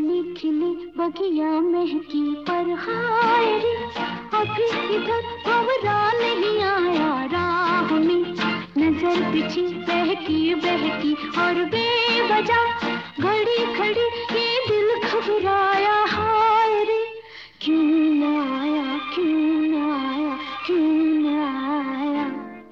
कली खिली बगिया महकी पर हाय रे, अभी इधर भंवरा नहीं आया राह में। नजर पीछे बहकी बहकी और बेवजह घड़ी खड़ी ये दिल घबराया। हाय रे, क्यों न आया, क्यों न आया, क्यों न आया।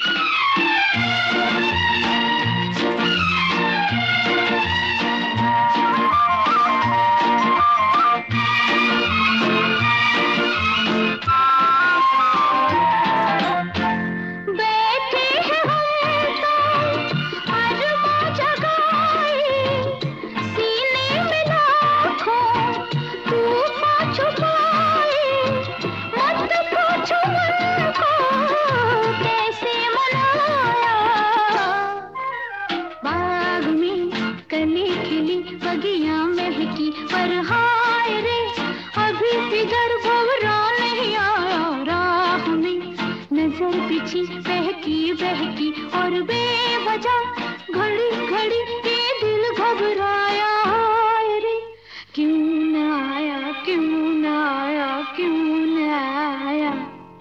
बगिया महकी पर हाय रे, अभी फिगर भंवरा नहीं आया राह में। नजर पीछे बहकी बहकी और बेवजह घड़ी घड़ी ये दिल घबराया। हाय रे, क्यों न आया, क्यों न आया, क्यों न आया।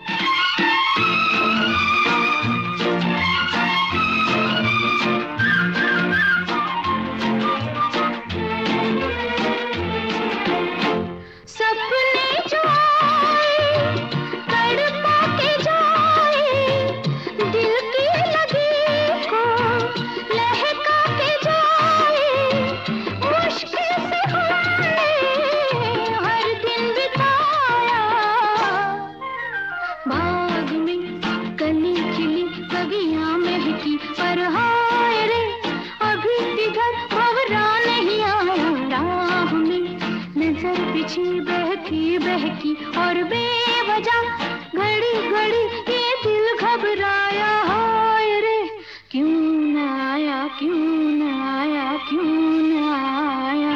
बगिया महकी पर हाय रे, अभी इधर भंवरा नहीं आया राह में। नजर पीछे बहकी बहकी और बेवजह घड़ी घड़ी ये दिल घबराया। हाय रे, क्यों न आया, क्यों न आया, क्यों न आया।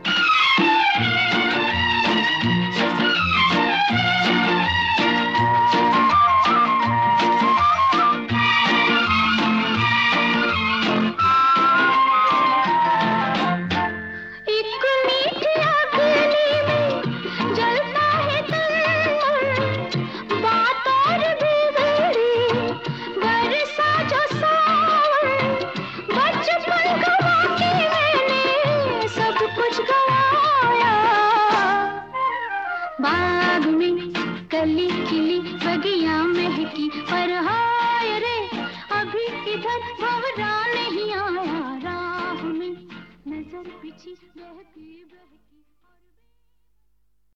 बाग में कली खिली बगिया महकी पर हाय रे, अभी इधर भंवरा नहीं आया राह में। नजर पीछे बहकी बहकी।